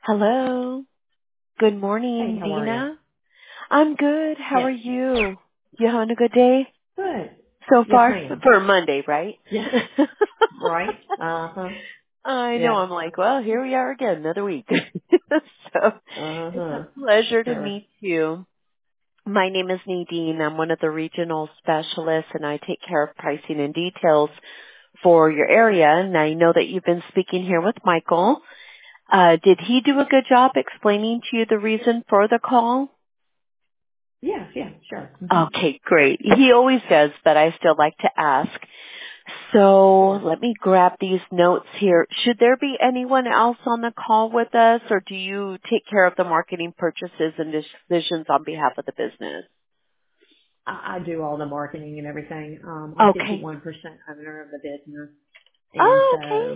Hello. Good Hey, morning, how are you? Dina. I'm good. How are Yes. you? You having a good day Good. so Yes, far? ma'am. For Monday, right? Yes. Right? Uh-huh. I know. Yeah. I'm like, well, here we are again, another week. So it's Uh-huh. a pleasure to Sure. meet you. My name is Nadine. I'm one of the regional specialists, and I take care of pricing and details for your area. And I know that you've been speaking here with Michael. Did he do a good job explaining to you the reason for the call? Yeah, sure. Okay, great. He always does, but I still like to ask. So Sure. let me grab these notes here. Should there be anyone else on the call with us, or do you take care of the marketing purchases and decisions on behalf of the business? I do all the marketing and everything. I'm Okay. 51% owner of the business. And Oh, okay. so,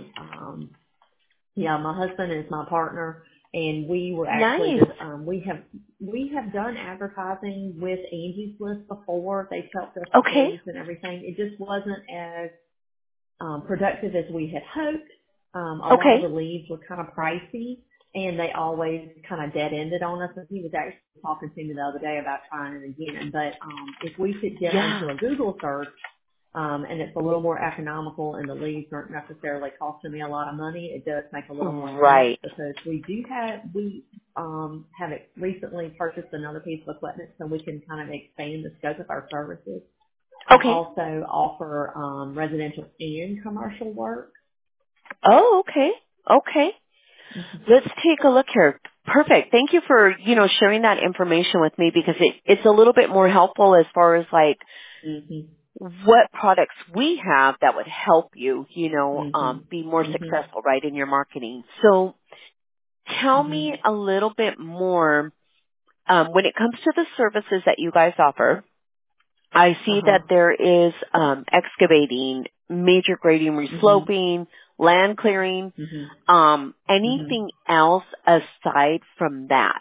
yeah, my husband is my partner, and we were actually Nice. just we have done advertising with Angie's List before. They've helped us with Okay. leads and everything. It just wasn't as productive as we had hoped. A lot of the Okay. leads were kind of pricey, and they always kind of dead ended on us. And he was actually talking to me the other day about trying it again. But if we could get Yeah. onto a Google search, and it's a little more economical, and the leads aren't necessarily costing me a lot of money, it does make a little more sense Right. because we have recently purchased another piece of equipment so we can kind of expand the scope of our services and Okay. also offer residential and commercial work. Oh, okay. Okay. Let's take a look here. Perfect. Thank you for, sharing that information with me because it's a little bit more helpful as far as like Mhm. what products we have that would help you, Mhm. be more Mhm. successful, right, in your marketing. So tell Mhm. me a little bit more, when it comes to the services that you guys offer. I Uh see huh. that there is, excavating, major grading, Mhm. resloping, land clearing, Mhm. Mhm. anything else aside from that?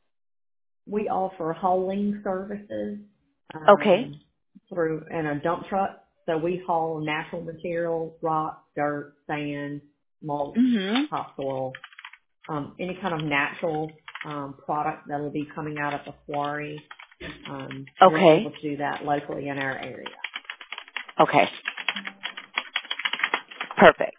We offer hauling services Okay. through in a dump truck. So we haul natural materials, rock, dirt, sand, mulch, Mhm. topsoil, any kind of natural product that will be coming out of the quarry. We're able Okay. to do that locally in our area. Okay. Perfect.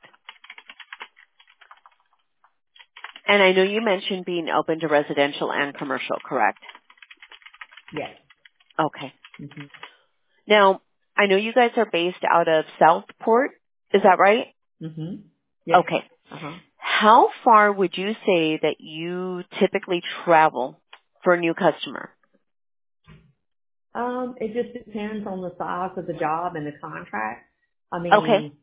And I know you mentioned being open to residential and commercial, correct? Yes. Okay. hmm Now, I know you guys are based out of Southport. Is that right? hmm Yes. Okay. Uh-huh. How far would you say that you typically travel for a new customer? It just depends on the size of the job and the contract. I Okay. mean,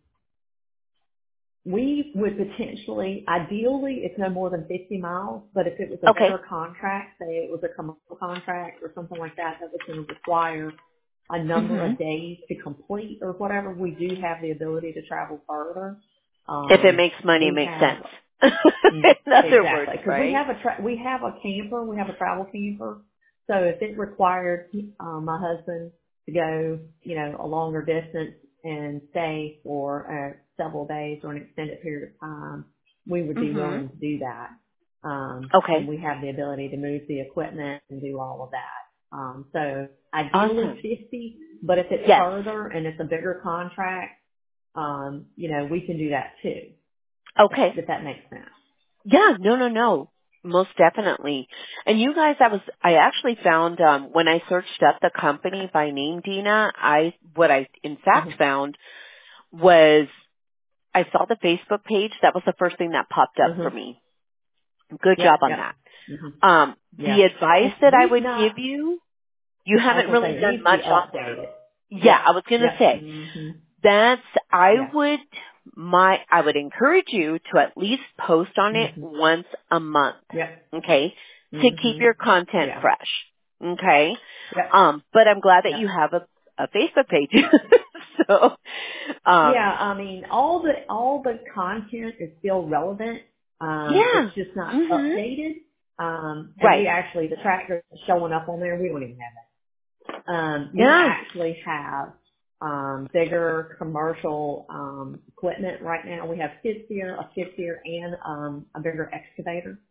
we would potentially, ideally, it's no more than 50 miles, but if it was a Okay. better contract, say it was a commercial contract or something like that, that was going to require a number Mhm. of days to complete or whatever, we do have the ability to travel further. If it makes money, it We makes have sense. In other words, exactly, because right? we have a camper, we have a travel camper. So if it required my husband to go, a longer distance and stay for several days or an extended period of time, we would be Mhm. willing to do that. And Okay. we have the ability to move the equipment and do all of that. So ideally Awesome. 50, but if it's Yes. further and it's a bigger contract, we can do that too, Okay. if that makes sense. Yeah, no. Most definitely. And you guys, I actually found, when I searched up the company by name, Dina, what I in fact Uh-huh. found was I saw the Facebook page. That was the first thing that popped up for Uh-huh. me. Good Yep, job on yep. that. hmm The Yeah. advice And that I we've would give not, you I was haven't going to really say, it done needs to much be on there. updated. Yeah, Yep, I was going to yep. say hmm I Yeah. would encourage you to at least post on it hmm once a month. Yep. Okay? To keep hmm your content Yeah. fresh. Okay? Yep. But I'm glad that you Yep. have a Facebook page. So, Yeah, I mean, all the content is still relevant. yeah. It's just not Mhm. updated. And we Right. actually, the tractor is showing up on there. We don't even have that. We Yeah. actually have bigger commercial equipment right now. We have skid steer, a skid steer, and a bigger excavator.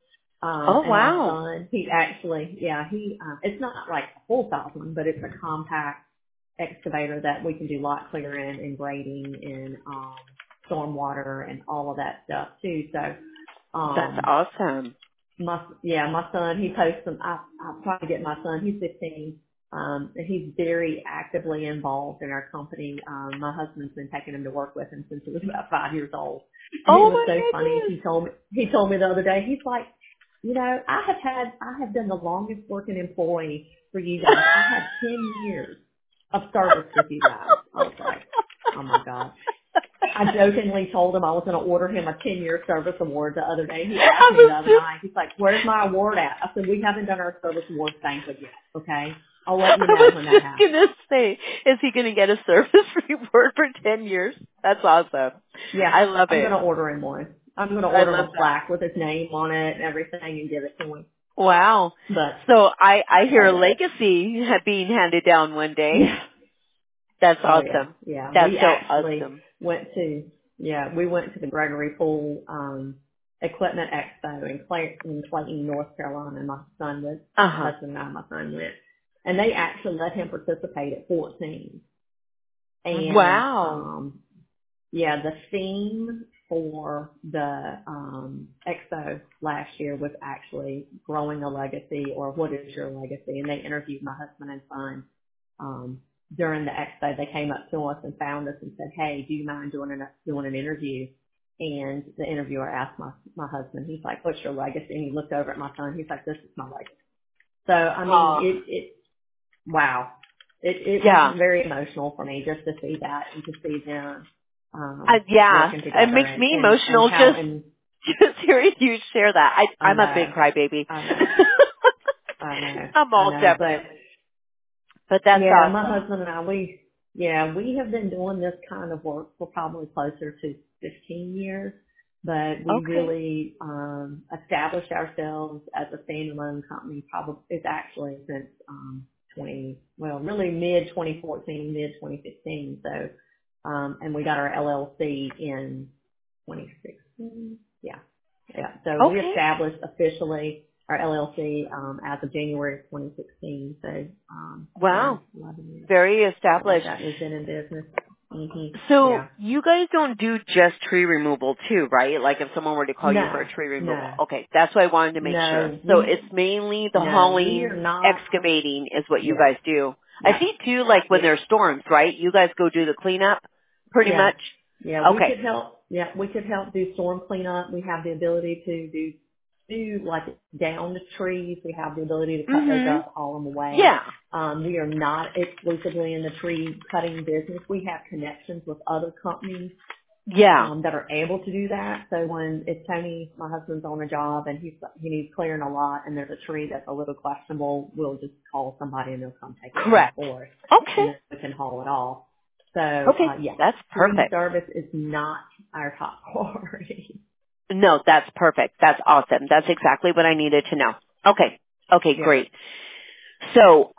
Oh, And my wow. son, he actually, it's not like a full size one, but it's a compact excavator that we can do lot clearing and grading and, stormwater and all of that stuff too. So, That's awesome. my son, he posts them. I try to get my son, he's 15. And he's very actively involved in our company. My husband's been taking him to work with him since he was about 5 years old. And it Oh, was my so funny. goodness. He told me the other day, he's like, I have been the longest working employee for you guys. I had 10 years of service with you guys. I was like, oh my God. I jokingly told him I was going to order him a 10-year service award the other day. He asked me the other night, he's like, where's my award at? I said, we haven't done our service awards banquet yet, okay? I'll let you I know was when that just happens. going to say, is he going to get a service reward for 10 years? That's awesome. Yeah, I love I'm it. going to order him one. I'm going to I order him love a that. plaque with his name on it and everything and give it to him. Wow. But, So I hear oh a yeah. legacy being handed down one day. Yeah. That's Oh yeah. awesome. Yeah. That's We so actually awesome. we went to the Gregory Pool, Equipment Expo in Clayton, North Carolina. My Uh-huh. husband and I, my son went. And they actually let him participate at 14. And, Wow. the theme for the, expo last year was actually growing a legacy or what is your legacy? And they interviewed my husband and son, during the expo. They came up to us and found us and said, hey, do you mind doing an interview? And the interviewer asked my husband, he's like, what's your legacy? And he looked over at my son. He's like, this is my legacy. So, I mean, Oh, wow. It was yeah. very emotional for me just to see that and to see them, Yeah. working It together makes me and emotional how, just and just hearing you share that. I I'm a big know, crybaby. I know, I'm all but Gemini. But that's yeah, my awesome. husband and I, we have been doing this kind of work for probably closer to 15 years, but we Okay. really, established ourselves as a standalone company probably, it's actually since, really mid 2014, mid 2015. So, and we got our LLC in 2016. Yeah. Yeah. So we Okay. established officially our LLC, as of January of 2016. So, Wow. 11 years. Very Something like established. that. We've been in business. So Yeah. you guys don't do just tree removal too, right? Like if someone were to call you for No, a tree removal. no, Okay, that's what I wanted to make sure. no. So it's mainly the We hauling, are not. excavating is what you Yeah. guys do. I Yeah. see too, like when Yeah. there's storms, right? You guys go do the cleanup pretty Yeah. much. Yeah. We Okay. could help. Yeah. We could help do storm cleanup. We have the ability to do like down the trees. We have the ability to cut those Mhm. up, haul them away. Yeah. We are not exclusively in the tree cutting business. We have connections with other companies Yeah. that are able to do that. So if Tony, my husband's on a job and he needs clearing a lot and there's a tree that's a little questionable, we'll just call somebody and they'll come take it down Correct. for us and Okay. then we can haul it off. So, Okay. That's tree perfect. service is not our top priority. No, that's perfect. That's awesome. That's exactly what I needed to know. Okay. Okay, Yeah. great. So,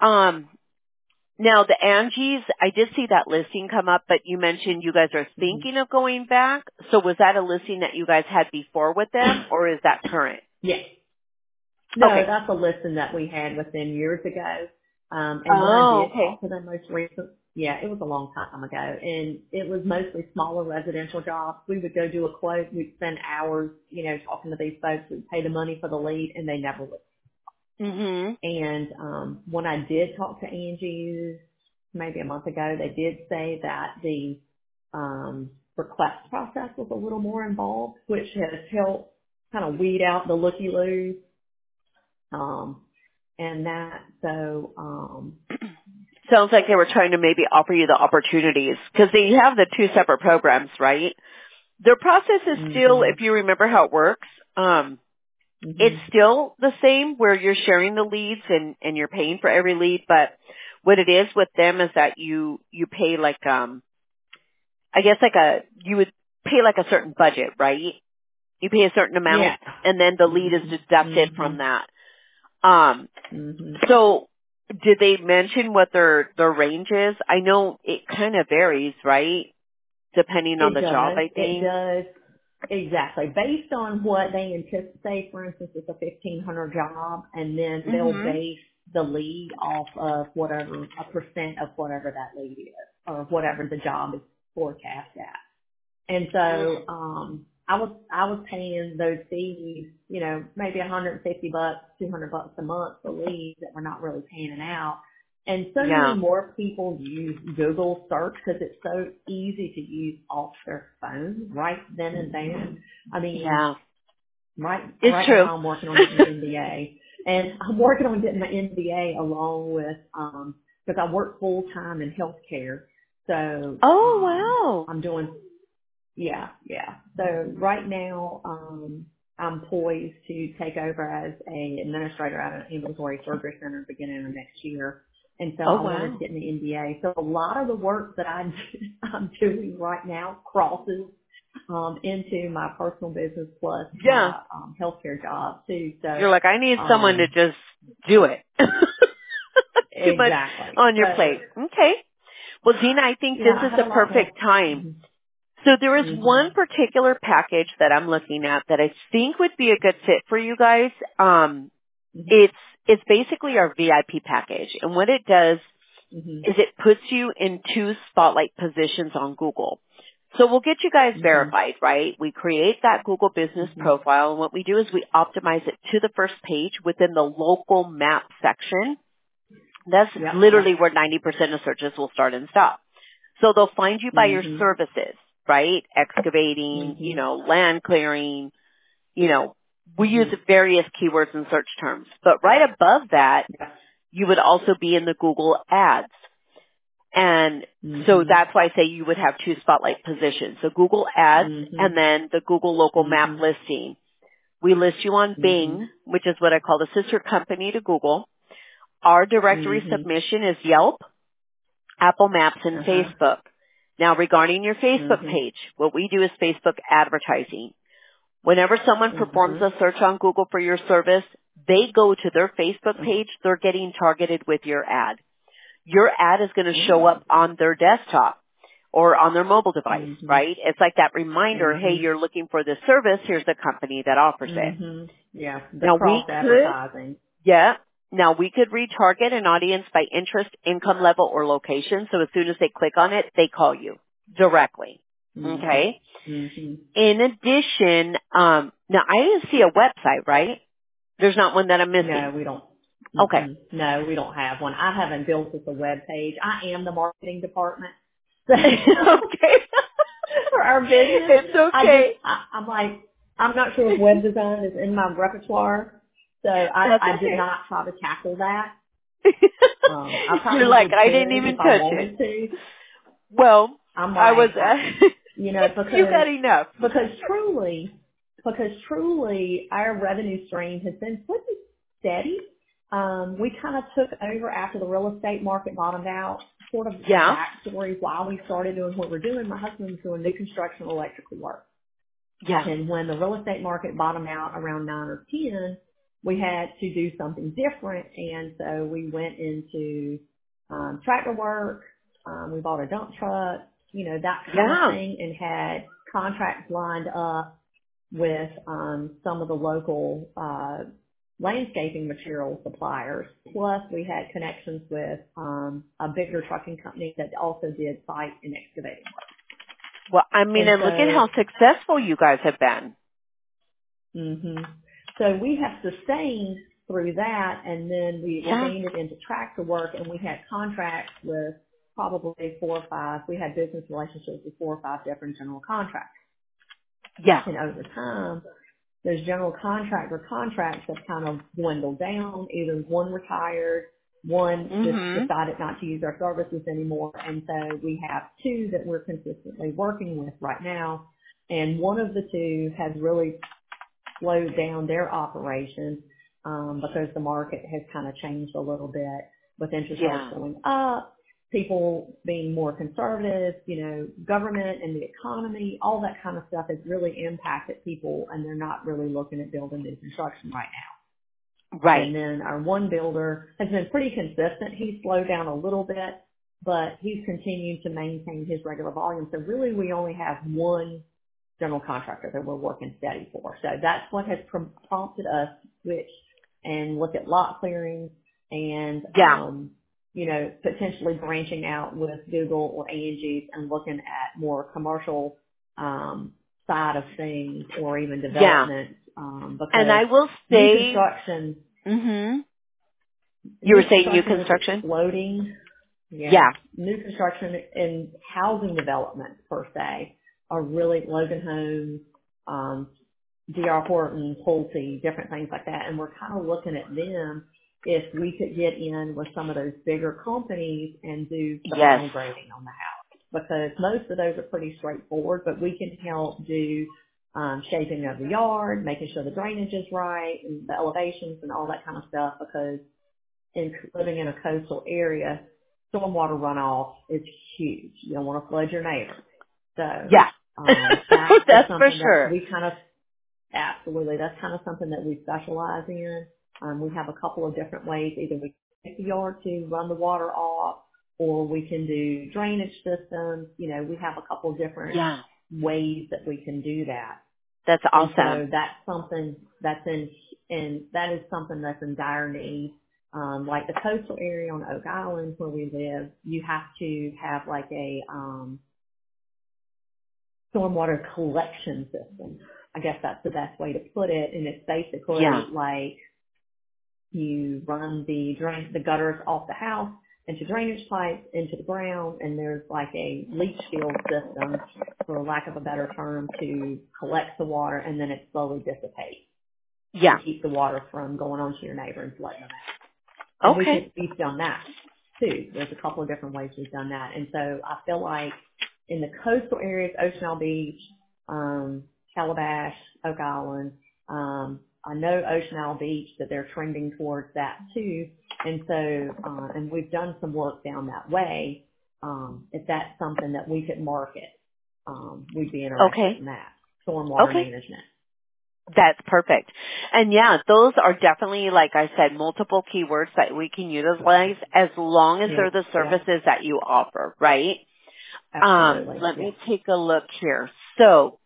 now the Angie's, I did see that listing come up, but you mentioned you guys are hmm thinking of going back. So was that a listing that you guys had before with them, or is that current? Yes. No, Okay. that's a listing that we had with them years ago. And when I Oh, did okay. talk to them most recent, it was a long time ago, and it was mostly smaller residential jobs. We would go do a quote. We'd spend hours, talking to these folks. We'd pay the money for the lead, and they never would. Mhm. And when I did talk to Angie maybe a month ago, they did say that the request process was a little more involved, which has helped kind of weed out the looky-loos. And that, so, Sounds like they were trying to maybe offer you the opportunities because they have the two separate programs, right? Their process is still, mhm, if you remember how it works, it's mhm, still the same where you're sharing the leads and you're paying for every lead, but what it is with them is that you pay like I guess you would pay like a certain budget, right? You pay a certain amount yeah, and then the lead is mhm, deducted from mhm, that. mhm. So did they mention what their range is? I know it kind of varies, right? Depending on It the job, does, I it think. does. Exactly. Based on what they anticipate, for instance, it's a 1,500 job, and then they'll Mhm. base the lead off of whatever, a percent of whatever that lead is, or whatever the job is forecast at. And Mm. so, I was paying those fees, maybe $150, $200 a month for leads that we're not really panning out. And so many Yeah. more people use Google search because it's so easy to use off their phone right then and there. I mean, Yeah. It's right true. now I'm working on getting an MBA, and I'm working on getting my MBA along with, because I work full time in healthcare. So, Oh, wow. I'm doing yeah. So right now, I'm poised to take over as a administrator at an ambulatory surgery center beginning of next year. And so Oh, I wanted to wow. get an MBA. So a lot of the work that I'm doing right now crosses, into my personal business plus Yeah. my, healthcare job too. So, You're like, I need someone to um, just do it. Too much exactly. on your So plate. Okay. Well, Zena, I think yeah, this I is have the a lot more. perfect time. Mhm. So there is Mhm. one particular package that I'm looking at that I think would be a good fit for you guys. Mhm. It's basically our VIP package. And what it does Mhm. is it puts you in 2 spotlight positions on Google. So we'll get you guys Mhm. verified, right? We create that Google business Mhm. profile, and what we do is we optimize it to the first page within the local map section. That's Yep. literally Yep. where 90% of searches will start and stop. So they'll find you by your Mhm. services, right? Excavating, Mhm. land clearing, we use Mhm. various keywords and search terms. But right above that, Yeah. you would also be in the Google ads. And so Mhm. that's why I say you would have 2 spotlight positions. So Google ads and Mhm. then the Google local map Mhm. listing. We list you on Mhm. Bing, which is what I call the sister company to Google. Our directory Mhm. submission is Yelp, Apple Maps, and Uh huh. Facebook. Now regarding your Facebook Mhm. page, what we do is Facebook advertising. Whenever someone Uh performs huh. a search on Google for your service, they go to their Facebook Uh page, they're getting targeted with your ad. Your ad is going to show huh. up on their desktop or on their mobile device, Mhm. right? It's like that reminder, hey, Mhm. you're looking for this service, here's the company that offers it. Mhm. Yeah. The Now we cross could, advertising. yeah, now we could retarget an audience by interest, income level, or location, so as soon as they click on it, they call you directly. Mhm. Okay? Mhm. In addition, now I see a website, right? There's not one that I'm No, missing. we don't. Okay. Mm-mm. No, we don't have one. I haven't built us a web page. I am the marketing department. So Okay. for our business. It's okay. I'm like, I'm not sure if web design is in my repertoire, so That's I did okay. not try to tackle that. I You're like, probably I didn't could if even I touch it. wanted to. Well, I'm I was, like, you got enough. because truly our revenue stream has been pretty steady. We kind of took over after the real estate market bottomed out. Sort of Yeah, backstory why we started doing what we're doing. My husband was doing new construction electrical work. yeah, And when the real estate market bottomed out around 9 or 10, we had to do something different. And so we went into tractor work. We bought a dump truck, that kind of yeah, thing, and had contracts lined up with some of the local landscaping material suppliers. Plus, we had connections with a bigger trucking company that also did site and excavating. Well, I mean, And and look at so how successful you guys have been. hmm So we have sustained through that, and then we Yeah, expanded into tractor work, and we had contracts with probably 4 or 5. We had business relationships with 4 or 5 different general contractors. yeah, And over time, those general contractor contracts have kind of dwindled down. Either one retired, one just mhm, decided not to use our services anymore, and so we have 2 that we're consistently working with right now. And one of the 2 has really slowed down their operations because the market has kind of changed a little bit with interest rates yeah, going up, people being more conservative, government and the economy, all that kind of stuff has really impacted people, and they're not really looking at building new construction right now. right, And then our one builder has been pretty consistent. He's slowed down a little bit, but he's continued to maintain his regular volume. So really we only have one general contractor that we're working steady for. So that's what has prompted us to switch and look at lot clearings and, Yeah. you know, potentially branching out with Google or Angie's and looking at more commercial, side of things or even Yeah. development, And because I will new say, construction, you were new saying new construction is construction? exploding. Yeah. Yeah. New construction and housing development per se are really Logan Homes, D.R. Horton, Pulte, different things like that. And we're kind of looking at them if we could get in with some of those bigger companies and do the Yes. final grading on the house. Because most of those are pretty straightforward, but we can help do shaping of the yard, making sure the drainage is right, and the elevations and all that kind of stuff. Because living in a coastal area, stormwater runoff is huge. You don't want to flood your neighbor. So Yeah. that is That's for something that sure. we kind of absolutely, that's kind of something that we specialize in. We have a couple of different ways. Either we take the yard to run the water off, or we can do drainage systems. You know, we have a couple of different Yeah. ways that we can do that. That's And awesome. so that's something that's that is something that's in dire need. Like the coastal area on Oak Island where we live, you have to have like a, stormwater collection system. I guess that's the best way to put it. And it's Yeah. basically like you run the gutters off the house into drainage pipes into the ground, and there's like a leach field system, for lack of a better term, to collect the water, and then it slowly dissipates Yeah. to keep the water from going on to your neighbor and flooding them out. And Okay. we've done that too. There's a couple of different ways we've done that. And so I feel like in the coastal areas, Ocean Isle Beach, Calabash, Oak Island, I know Ocean Isle Beach that they're trending towards that too. And so, and we've done some work down that way. If that's something that we could market, we'd be interested Okay. in that. Stormwater Okay. management. That's perfect. And yeah, those are definitely, like I said, multiple keywords that we can utilize as long as they're the Yeah. services that you offer, right? Absolutely. Let Yeah. me take a look here. So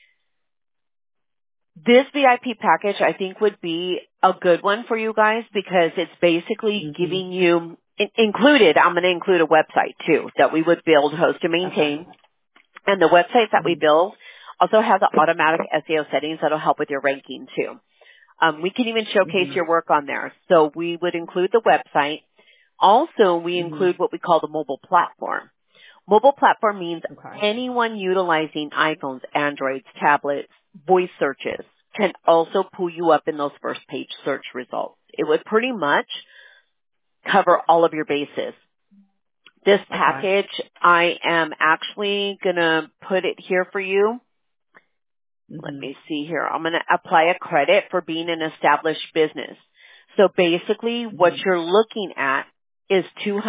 this VIP package I think would be a good one for you guys because it's basically Mm-hmm. giving you included, I'm going to include a website too that we would build, host, and maintain. Okay. And the websites that we Mm-hmm. build also have the automatic SEO settings that'll help with your ranking too. We can even showcase Mm-hmm. your work on there. So we would include the website. Also, we Mm-hmm. include what we call the mobile platform. Mobile platform means Okay. anyone utilizing iPhones, Androids, tablets, voice searches can also pull you up in those first page search results. It would pretty much cover all of your bases. This Okay. package, I am actually going to put it here for you. Let Mm-hmm. me see here. I'm going to apply a credit for being an established business. So basically what Mm-hmm. you're looking at is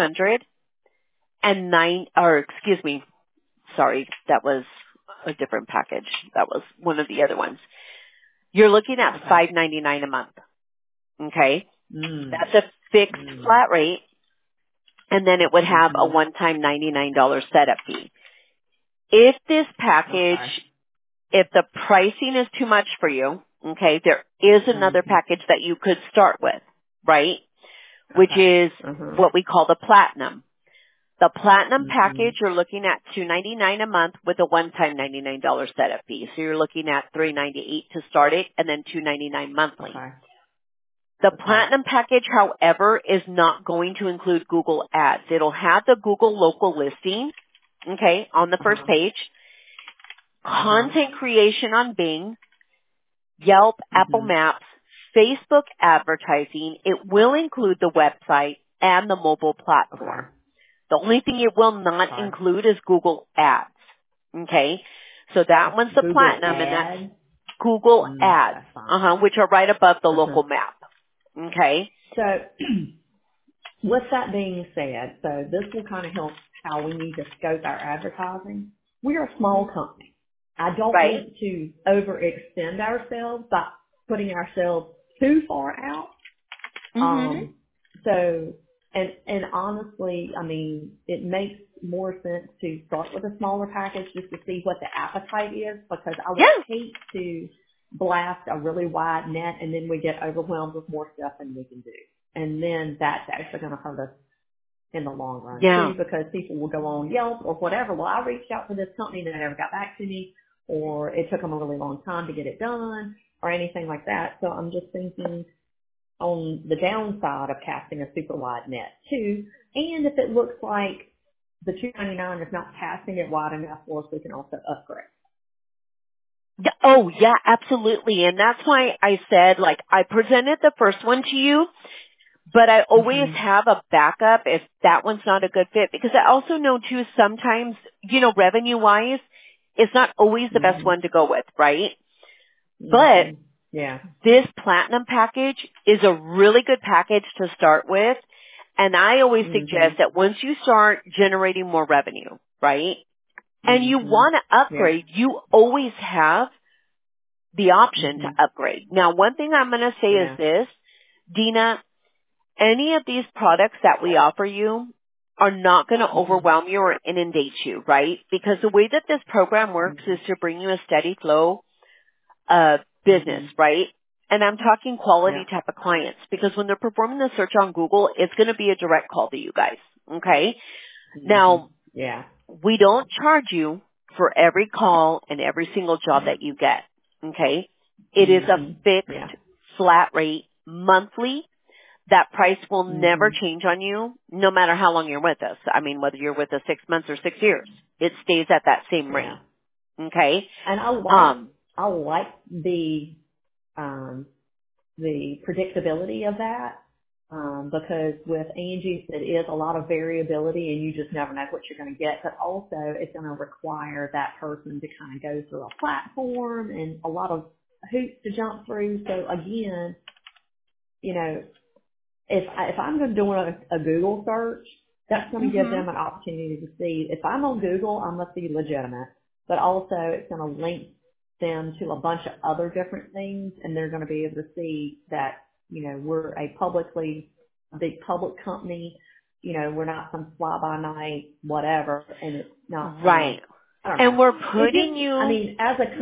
209, or excuse me, sorry, that was a different package. That was one of the other ones. You're looking at Okay. $5.99 a month. Okay? Mm. That's a fixed Mm. flat rate, and then it would have a Mm-hmm. one-time $99 setup fee. If this package, Okay. if the pricing is too much for you, okay, there is another Mm-hmm. package that you could start with, right? Which Okay. is Uh-huh. what we call the platinum. The platinum Mm-hmm. package, you're looking at $299 a month with a one-time $99 setup fee. So you're looking at $398 to start it and then $299 monthly. Okay. The Okay. platinum package, however, is not going to include Google Ads. It'll have the Google local listing, okay, on the first Uh-huh. page, Uh-huh. content creation on Bing, Yelp, Apple Mm-hmm. Maps, Facebook advertising. It will include the website and the mobile Okay. platform. The only thing it will not Okay. include is Google Ads. Okay? So that one's the Google platinum and that's Ads. Google Ads, That's fine. which are right above the Uh-huh. local map. Okay? So with that being said, so this will kind of help how we need to scope our advertising. We're a small company. I don't Right? want to overextend ourselves by putting ourselves too far out. Mhm. So, and honestly, I mean, it makes more sense to start with a smaller package just to see what the appetite is, because I would Yeah. hate to blast a really wide net and then we get overwhelmed with more stuff than we can do. And then that's actually going to hurt us in the long run Yeah. too, because people will go on Yelp or whatever. Well, I reached out to this company and they never got back to me, or it took them a really long time to get it done or anything like that. So I'm just thinking on the downside of casting a super wide net too. And if it looks like the $299 is not casting it wide enough for us, we can also upgrade. Yeah, oh, yeah, absolutely. And that's why I said, like, I presented the first one to you, but I always have a backup if that one's not a good fit, because I also know, too, sometimes, revenue-wise, it's not always the best one to go with, right? But yeah, this platinum package is a really good package to start with. And I always suggest that once you start generating more revenue, right, and you want to upgrade, you always have the option to upgrade. Now, one thing I'm going to say is this, Dina, any of these products that we offer you are not going to overwhelm you or inundate you, right? Because the way that this program works is to bring you a steady flow of business, right? And I'm talking quality type of clients, because when they're performing the search on Google, it's going to be a direct call to you guys, okay? Now, we don't charge you for every call and every single job that you get, okay? It is a fixed flat rate monthly. That price will never change on you, no matter how long you're with us. I mean, whether you're with us 6 months or 6 years, it stays at that same rate, okay? And I like the predictability of that, because with Angie's, it is a lot of variability and you just never know what you're going to get, but also it's going to require that person to kind of go through a platform and a lot of hoops to jump through. So again, if I'm going to do a Google search, that's going to give them an opportunity to see if I'm on Google, I must be legitimate, but also it's going to link them to a bunch of other different things, and they're going to be able to see that, we're a big public company, we're not some fly-by-night whatever, and it's not, right. I don't know. And we're putting you, I mean,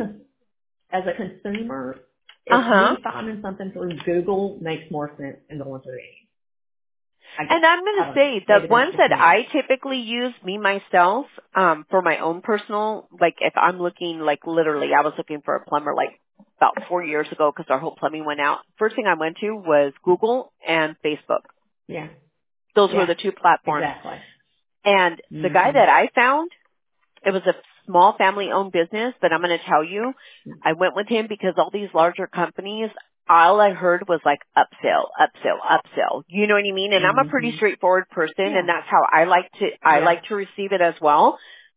as a consumer, me finding something through Google makes more sense than going through it. And I'm going to say the ones that I typically use, me myself, for my own personal, like if I'm looking, like literally, I was looking for a plumber like about 4 years ago because our whole plumbing went out. First thing I went to was Google and Facebook. Yeah. Those were the two platforms. Exactly. And the guy that I found, it was a small family-owned business, but I'm going to tell you, I went with him because all these larger companies, all I heard was like upsell, upsell, upsell. You know what I mean? And I'm a pretty straightforward person, and that's how I like to receive it as well.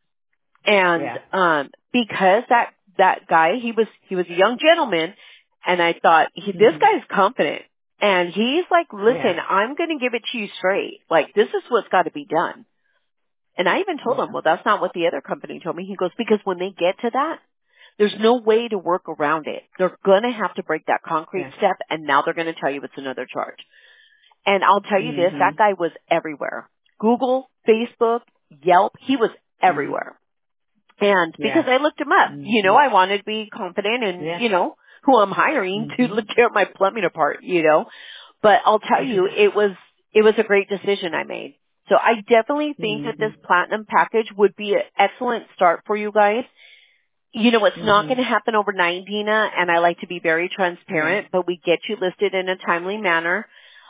And because that guy, he was a young gentleman, and I thought this guy's confident, and he's like, listen, I'm going to give it to you straight. Like, this is what's got to be done. And I even told him, well, that's not what the other company told me. He goes, because when they get to that, there's no way to work around it. They're going to have to break that concrete step, and now they're going to tell you it's another charge. And I'll tell you this, that guy was everywhere. Google, Facebook, Yelp, he was everywhere. And because I looked him up, I wanted to be confident in, who I'm hiring to tear my plumbing apart, But I'll tell you, it was a great decision I made. So I definitely think that this platinum package would be an excellent start for you guys. It's not going to happen overnight, Dina, and I like to be very transparent, but we get you listed in a timely manner.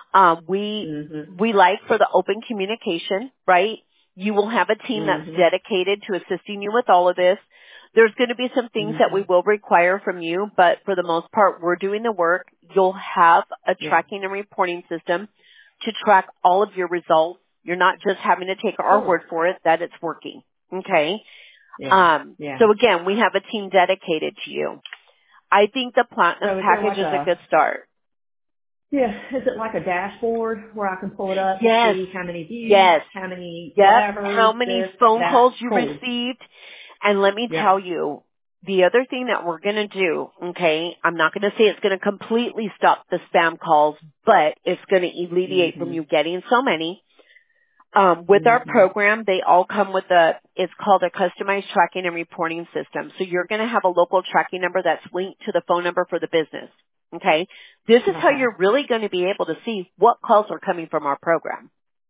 We like for the open communication, right? You will have a team that's dedicated to assisting you with all of this. There's going to be some things that we will require from you, but for the most part, we're doing the work. You'll have a tracking and reporting system to track all of your results. You're not just having to take our word for it that it's working. Okay? So again, we have a team dedicated to you. I think the platinum package is a good start. Yeah. Is it like a dashboard where I can pull it up and see how many views, how many whatever, how many phone calls you received? And let me tell you, the other thing that we're going to do, okay, I'm not going to say it's going to completely stop the spam calls, but it's going to alleviate from you getting so many. With our program, they all come with it's called a customized tracking and reporting system. So you're going to have a local tracking number that's linked to the phone number for the business. Okay? This is how you're really going to be able to see what calls are coming from our program.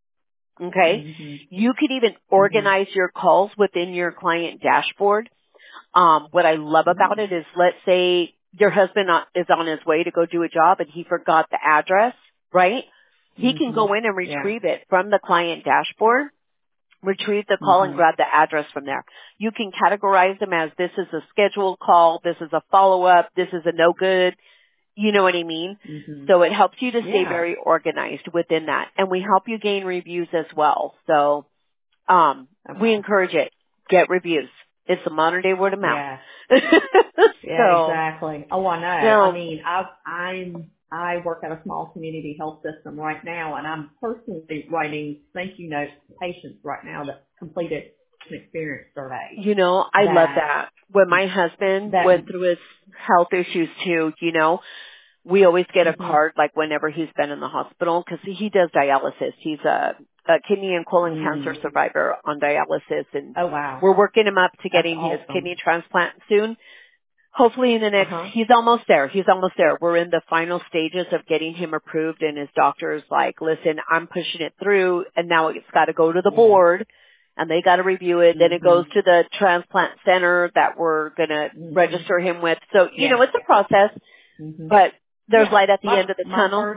Okay? You could even organize your calls within your client dashboard. What I love about it is, let's say your husband is on his way to go do a job and he forgot the address, right? He can go in and retrieve it from the client dashboard, retrieve the call and grab the address from there. You can categorize them as this is a scheduled call, this is a follow-up, this is a no good. You know what I mean? So it helps you to stay very organized within that. And we help you gain reviews as well. So we encourage it. Get reviews. It's a modern day word of mouth. Yeah, exactly. Oh, I know. I mean, I work at a small community health system right now, and I'm personally writing thank you notes to patients right now that completed an experience survey. You know, I love that. When my husband went through his health issues too, you know, we always get a card like whenever he's been in the hospital, because he does dialysis. He's a kidney and colon cancer survivor on dialysis, and we're working him up to getting his kidney transplant soon. Hopefully in the next, he's almost there. We're in the final stages of getting him approved, and his doctor's like, listen, I'm pushing it through, and now it's got to go to the board, and they got to review it. Then it goes to the transplant center that we're going to register him with. So, you know, it's a process, but there's light at the end of the tunnel.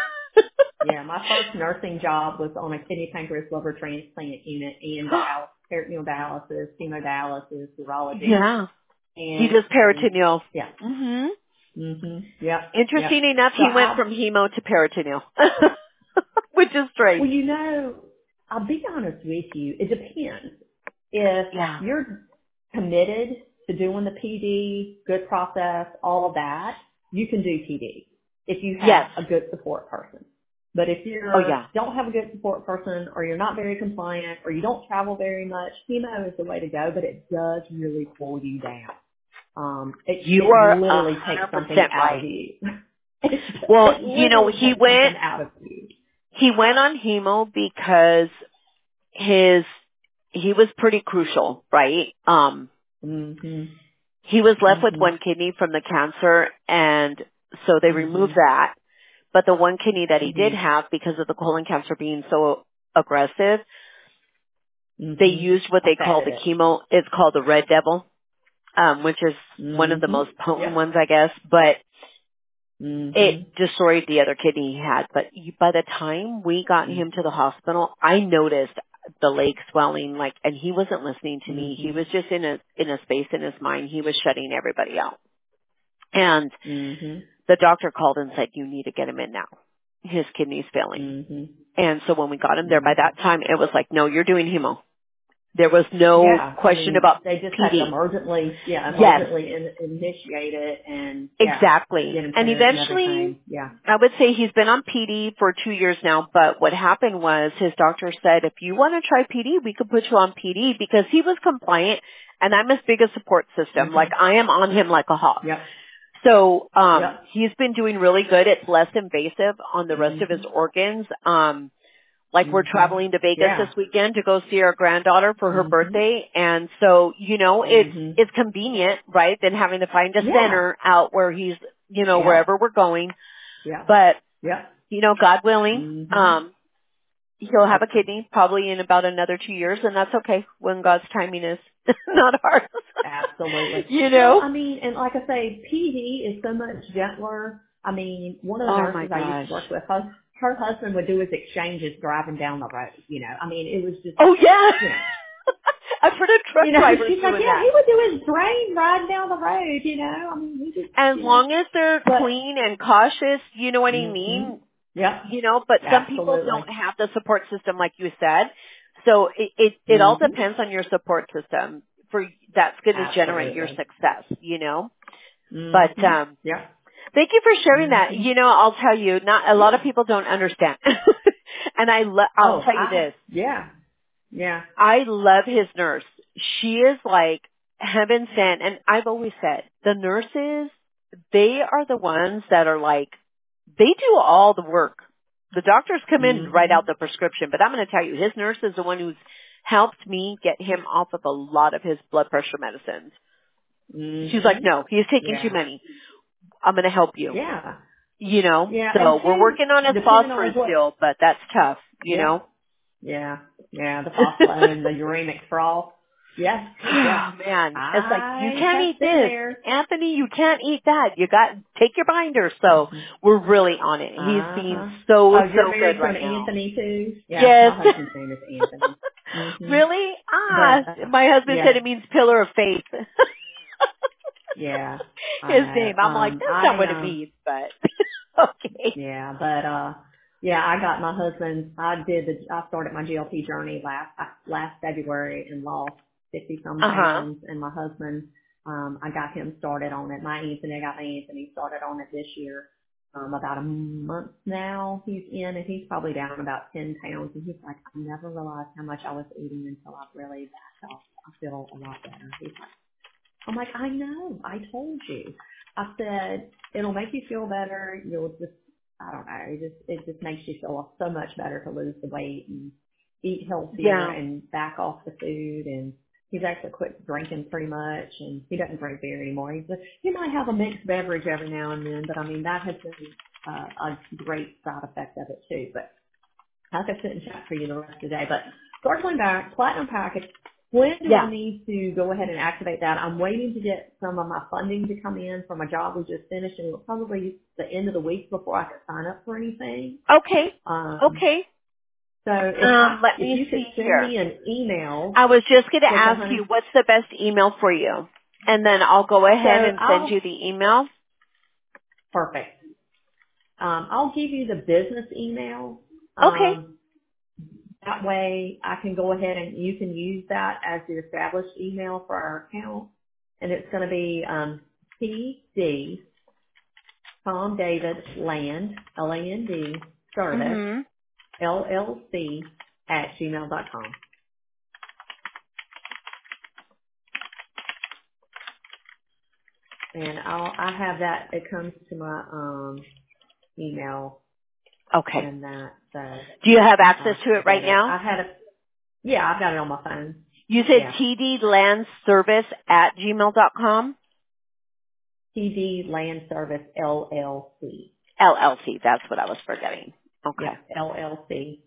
My first nursing job was on a kidney, pancreas, liver transplant unit and peritoneal dialysis, hemodialysis, urology. Yeah. He does peritoneal. Yeah. Interesting enough, so he went from hemo to peritoneal, which is strange. Well, you know, I'll be honest with you. It depends. If you're committed to doing the PD, good process, all of that, you can do PD if you have a good support person. But if you don't have a good support person, or you're not very compliant, or you don't travel very much, chemo is the way to go, but it does really pull you down. It literally takes something out of you. Well, you know, he went on hemo because he was pretty crucial, right? He was left with one kidney from the cancer, and so they removed that. But the one kidney that he did have, because of the colon cancer being so aggressive, they used what they call the chemo. It's called the Red Devil, which is one of the most potent ones, I guess. But it destroyed the other kidney he had. But by the time we got him to the hospital, I noticed the leg swelling, and he wasn't listening to me. He was just in a space in his mind. He was shutting everybody out. And the doctor called and said, you need to get him in now. His kidney's failing. And so when we got him there, by that time, it was like, no, you're doing hemo. There was no question about they just PD. had to emergently initiate it and exactly. And eventually, I would say he's been on PD for 2 years now. But what happened was his doctor said, if you want to try PD, we could put you on PD, because he was compliant, and I'm as big a support system. Like, I am on him like a hawk. So he's been doing really good. It's less invasive on the rest of his organs. Like, we're traveling to Vegas this weekend to go see our granddaughter for her birthday. And so, you know, it's convenient, right, than having to find a center out where he's, you know, wherever we're going. But, you know, God willing, he'll have a kidney probably in about another 2 years, and that's okay when God's timing is not ours. Absolutely. You know? Well, I mean, and like I say, PD is so much gentler. I mean, one of the nurses I used to work with, her husband would do his exchanges driving down the road, you know. I mean, it was just... Oh, yeah. You know, I've heard of truck drivers she's doing like, that. he would do his drain riding down the road, you know. I mean, he just... As long as they're clean and cautious, you know what I mean? Yeah. You know, but some people don't have the support system like you said. So it all depends on your support system that's going to generate your success, you know. But thank you for sharing that. You know, I'll tell you, not a lot of people don't understand. And I'll tell you this. Yeah. I love his nurse. She is like heaven sent. And I've always said the nurses, they are the ones that are like, they do all the work. The doctors come in and write Mhm. out the prescription, but I'm going to tell you, his nurse is the one who's helped me get him off of a lot of his blood pressure medicines. She's like, Mhm. no, he's taking too Yeah. many. I'm going to help you. Yeah. You know, Yeah. And so we're two, working on his depending on phosphorus what. still, but that's tough, you Yep. know. Yeah. Yeah. The phosphate and the uremic froth. Yes. Yes. Oh man, it's like you I can't have eat been this, there. Anthony. You can't eat that. You got take your binder. So Mhm. we're really on it. He's being Uh-huh. so Oh, you're good married to an right now. Anthony too? Yeah, Yes. my husband's name is Anthony. Mhm. Really? Ah, But my husband said yeah, it means pillar of faith. yeah, I His know. name. I'm like, that's not what it means, but okay. Yeah, but yeah, I got my husband. I started my GLP journey last February and lost 50 some Uh huh. pounds, and my husband, I got him started on it. I got my Anthony started on it this year. About a month now he's in, and he's probably down about 10 pounds. And he's like, I never realized how much I was eating until I really backed off. I feel a lot better. He's like, I'm like, I know, I told you. I said, it'll make you feel better. You'll just, I don't know, it just makes you feel so much better to lose the weight and eat healthier Yeah. and back off the food. And he's actually quit drinking pretty much, and he doesn't drink beer anymore. He might have a mixed beverage every now and then, but I mean, that has been a great side effect of it too. But I could sit and chat for you the rest of the day. But circling back, platinum package, when do I Yeah. need to go ahead and activate that? I'm waiting to get some of my funding to come in from a job we just finished, and it'll probably the end of the week before I can sign up for anything. Okay. Um, Okay. so Let if me you could see send here. me an email I was just going to with the ask you honey, what's the best email for you, and then I'll go so ahead and send you the email. perfect. I'll give you the business email. Okay. That way I can go ahead and you can use that as the established email for our account. And it's going to be PD, Tom David Land, Land, Service, Mhm. LLC at gmail.com. And I have that. It comes to my email Okay. and that. So Do you have I access to should it right get it. now? I had it. Yeah, I've got it on my phone. You said Yeah. tdlandservice@gmail.com? PD Land Service LLC. LLC. That's what I was forgetting. Yep, Okay. LLC.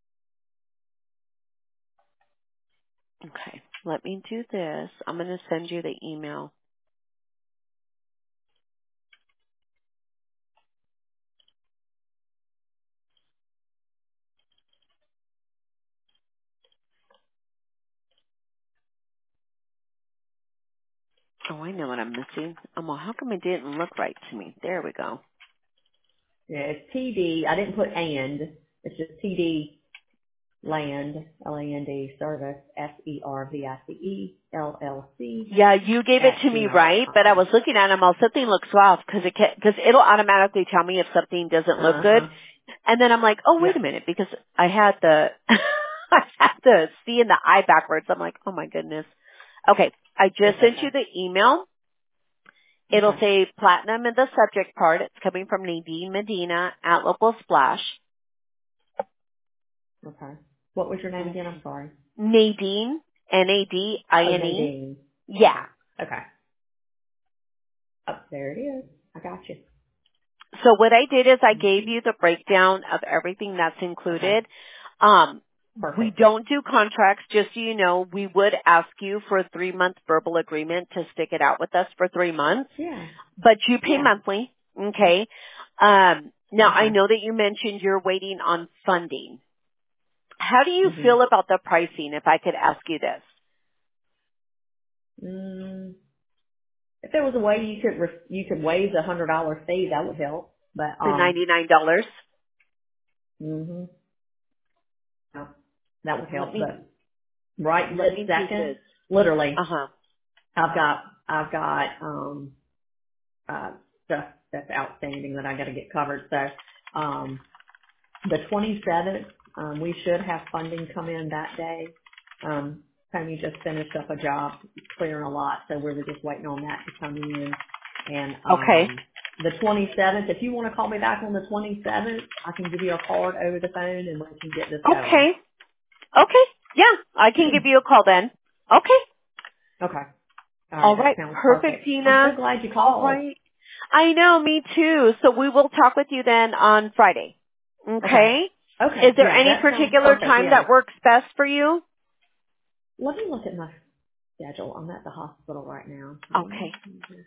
Okay. Let me do this. I'm going to send you the email. Oh, I know what I'm missing. Well, how come it didn't look right to me? There we go. Yeah, it's TD. I didn't put and. It's just TD Land, Land Service, Service, LLC Yeah, you gave it at to me right, but I gmail.com. was looking at them all. Something looks off because it'll automatically tell me if something doesn't look good, Uh-huh. and then I'm like, oh wait a Yep. minute, because I had the I had the C and the I backwards. I'm like, oh my goodness. Okay, I It's just sent you okay. the email. It'll Okay. say platinum in the subject part. It's coming from Nadine Medina at Local Splash. Okay. What was your name again? I'm Okay. sorry. Nadine, Oh, Nadine. Nadine. Yeah. Okay. Okay. Oh, there it is. I got you. So what I did is I gave Mhm. you the breakdown of everything that's Okay. included. Um, we Perfect. don't do contracts, just so you know. We would ask you for a 3-month verbal agreement to stick it out with us for 3 months, Yeah. but you pay Yeah. monthly, okay? Now I Okay. know that you mentioned you're waiting on funding. How do you Mhm. feel about the pricing, if I could ask you this? Mm. If there was a way you could waive the $100 fee, that would help. But The $99? mhm, yeah, that would Let help. me, But right let this me do second, this. literally, Uh-huh. I've got stuff that's outstanding that I got to get covered. So the 27th, we should have funding come in that day. Tony just finished up a job clearing a lot, so we were just waiting on that to come in. And Okay. the 27th. If you want to call me back on the 27th, I can give you a card over the phone and we can get this going. Okay. Okay. Yeah, I can give you a call then. Okay. Okay. All right. All That right. sounds Perfect, perfect. I'm Tina. so glad you All called. right. I know, me too. So we will talk with you then on Friday. Okay. Okay? Okay. Is there Yeah, any that sounds particular perfect. time Yeah. that works best for you? Let me look at my schedule. I'm at the hospital right now. So let me Okay. just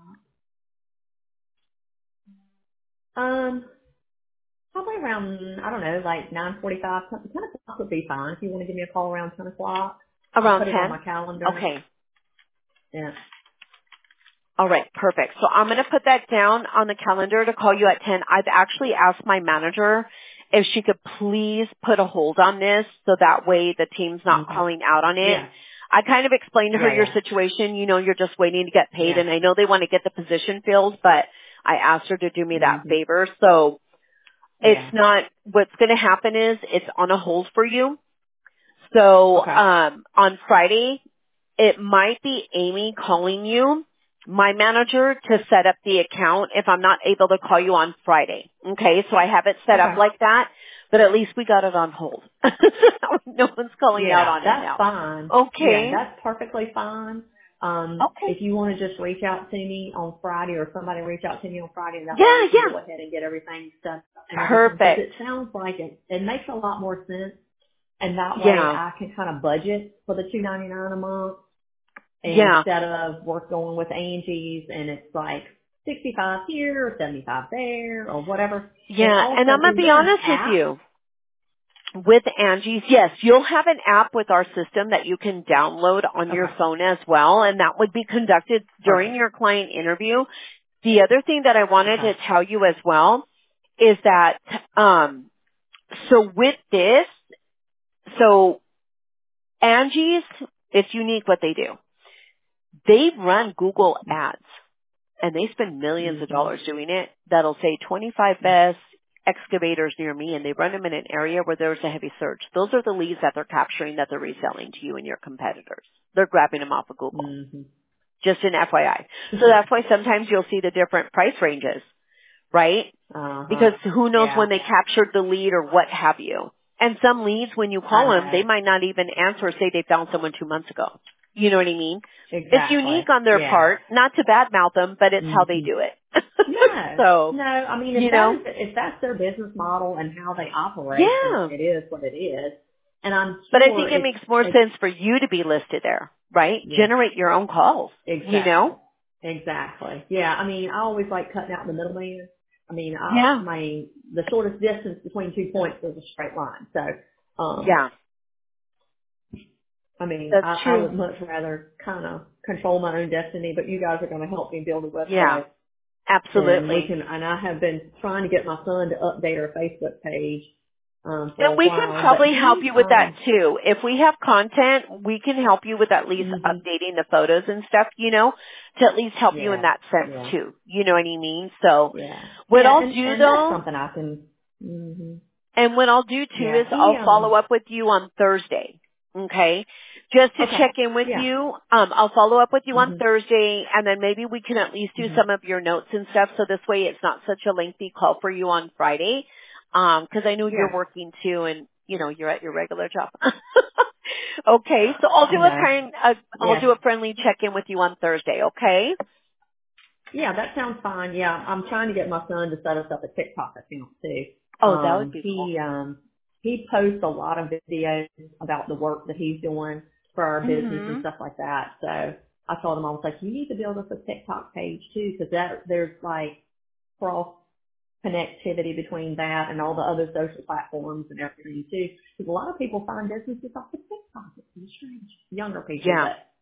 Um, probably around, I don't know, like 9:45, 10 o'clock would be fine. If you want to give me a call around 10 o'clock, I'll Around put it on 10? my calendar. Okay. Yeah. All right, perfect. So I'm going to put that down on the calendar to call you at 10. I've actually asked my manager if she could please put a hold on this so that way the team's not hmm calling out on it. Yeah. I kind of explained to her Yeah, your yeah. situation. You know, you're just waiting to get paid, Yeah. and I know they want to get the position filled, but I asked her to do me that hmm favor. So it's Yeah. not, what's going to happen is it's on a hold for you. So Okay. on Friday, it might be Amy calling you, my manager, to set up the account if I'm not able to call you on Friday. Okay, so I have it set up Okay. like that, but at least we got it on hold. No one's calling out Yeah, on it that's now. fine. Yeah, Okay. that's perfectly fine. Okay. If you want to just reach out to me on Friday or somebody reach out to me on Friday, that way Yeah, we can yeah. go ahead and get everything stuff and everything. Because Perfect. it sounds like it makes a lot more sense. And that way Yeah. I can kind of budget for the $2.99 a month Yeah. instead of work going with Angie's and it's like 65 here or 75 there or whatever. And Yeah. And also, I'm going is to be there an honest with app? you. With Angie's, yes, you'll have an app with our system that you can download on your Okay, phone as well, and that would be conducted during perfect. your client interview. The other thing that I wanted Okay, to tell you as well is that, so with this, so Angie's, it's unique what they do. They run Google ads. And they spend millions of hmm dollars doing it. That'll say 25 best excavators near me, and they run them in an area where there's a heavy surge. Those are the leads that they're capturing that they're reselling to you and your competitors. They're grabbing them off of Google. hmm Just an FYI. So that's why sometimes you'll see the different price ranges, right? Uh-huh. Because who knows Yeah, when they captured the lead or what have you. And some leads, when you I call them, they know. might not even answer or say they found someone 2 months ago. You know what I mean? It's Exactly. unique on their Yeah. part, not to badmouth them, but it's how they hmm do it. No, So, no. I mean, you know, if that's their business model and how they operate, then yeah. it is what it is. And I'm But I sure think it makes more sense for you to be listed there, right? yeah, Generate your own calls, you exactly, know? exactly. Yeah. I mean, I always like cutting out the middleman. I mean, Yeah. the shortest distance between 2 points is a straight line. So, Yeah. I mean, That's I true. would much rather kind of control my own destiny, but you guys are going to help me build a Yeah. website. And Absolutely. and I have been trying to get my son to update our Facebook page, for And a we can while, but probably help you with that too. If we have content, we can help you with at least hmm updating the photos and stuff, you know, to at least help you in yeah, that sense yeah, too. You know what I mean? So yeah, what yeah, I'll do and that's though, something I can, hmm and what I'll do too yeah, is I'll follow up with you on Thursday. Okay? Just to okay, check in with yeah, you. I'll follow up with you on hmm Thursday and then maybe we can at least do hmm some of your notes and stuff so this way it's not such a lengthy call for you on Friday. 'Cause I know you're yeah, working too and you know, you're at your regular job. Okay, so I'll I do know, I'll yes, do a friendly check in with you on Thursday, okay? yeah, that sounds fine. Yeah, I'm trying to get my son to set us up a TikTok account too. Oh, that would be cool. He posts a lot of videos about the work that he's doing for our business and Mhm. stuff like that. So I told him, I was like, you need to build us a TikTok page too, because there's like cross connectivity between that and all the other social platforms and everything too. Because a lot of people find businesses off of TikTok. It's really strange. Younger people, Yeah. but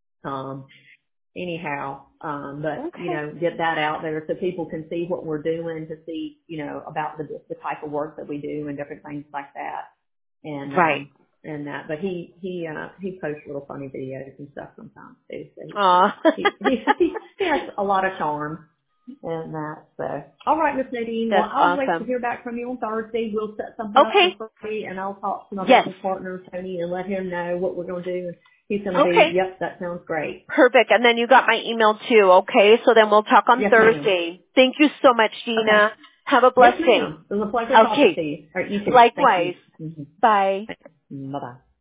anyhow, but Okay. get that out there so people can see what we're doing, to see, about the type of work that we do and different things like that. And, Right. and that, but he posts little funny videos and stuff sometimes too. So Aw. he has a lot of charm. and that. So, all right, Miss Nadine. That's Well, I'll wait to awesome. hear back from you on Thursday. We'll set something up Okay. for Friday, and I'll talk to my Yes. business partner, Tony, and let him know what we're going to do. And he's going to Okay. be, yep, that sounds great. Perfect. And then you got my email too, okay? So then we'll talk on Yes, Thursday. ma'am. Thank you so much, Dina. Okay. Have a Yes, blessed day. ma'am. It was a pleasure talking to you. All right, you too. Thank Likewise. you. Bye. Bye-bye.